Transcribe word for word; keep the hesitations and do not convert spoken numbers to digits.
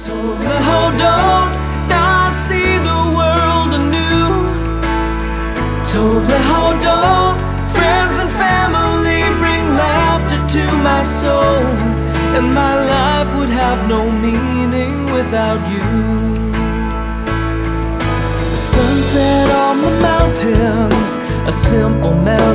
Tovlehodot, now I see the world anew. Tovlehodot, friends and family bring laughter to my soul, and my life would have no meaning without you. A sunset on the mountains, a simple melody